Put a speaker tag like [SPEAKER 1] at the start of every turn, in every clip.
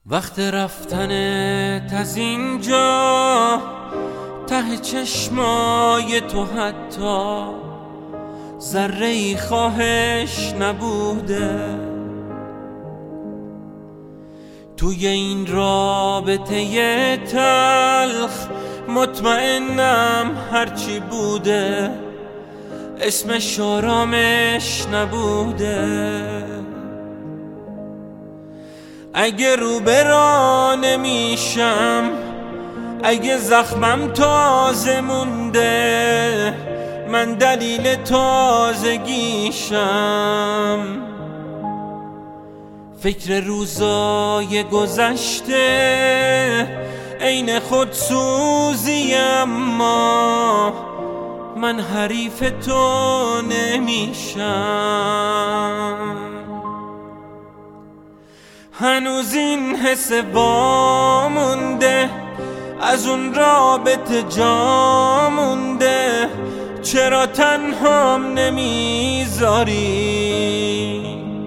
[SPEAKER 1] وقت رفتنت از اینجا ته چشمای تو حتی ذره‌ای خواهش نبوده. توی این رابطه تلخ مطمئنم هرچی بوده اسمش آرامش نبوده. اگه رو برا نمیشم، اگه زخمم تازه مونده، من دلیل تازگیشم. فکر روزای گذشته عین خودسوزی، اما من حریف تو نمیشم. هنوز این حس وامونده، از اون رابطه جا مونده، چرا تنهام نمیذاری؟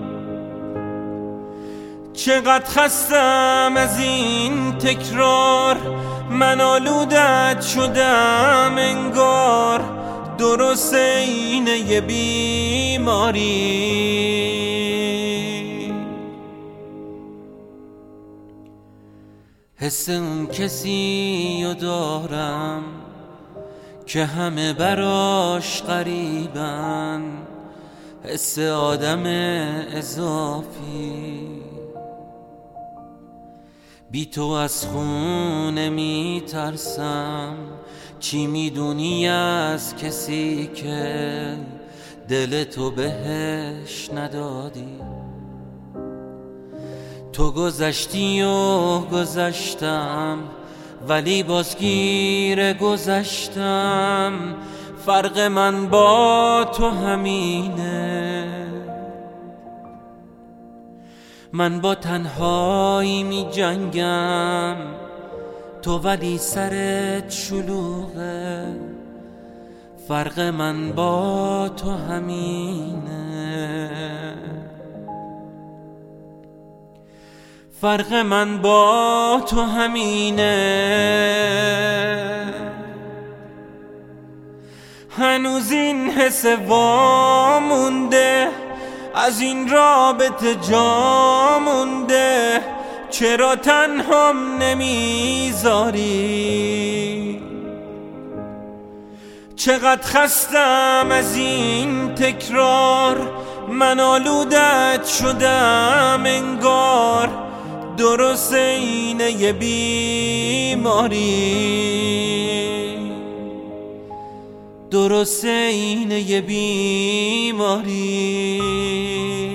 [SPEAKER 1] چقدر خستم از این تکرار، من آلودت شدم انگار، درست اینه یه بیماری. حس اون کسی رو دارم که همه براش غریبن، حس آدم اضافی. بی تو از خونه میترسم، چی میدونی از کسی که دل تو بهش ندادی؟ تو گذشتی و گذشتم، ولی بازگیر گذشتم. فرق من با تو همینه، من با تنهایی می جنگم، تو ولی سرت شلوغه. فرق من با تو همینه، فرق من با تو همینه. هنوز این حس وامونده، از این رابطه جا مونده، چرا تنهام نمیذاری؟ چقدر خستم از این تکرار، من آلودت شدم انگار، درست اینه یه بیماری. درست اینه یه بیماری.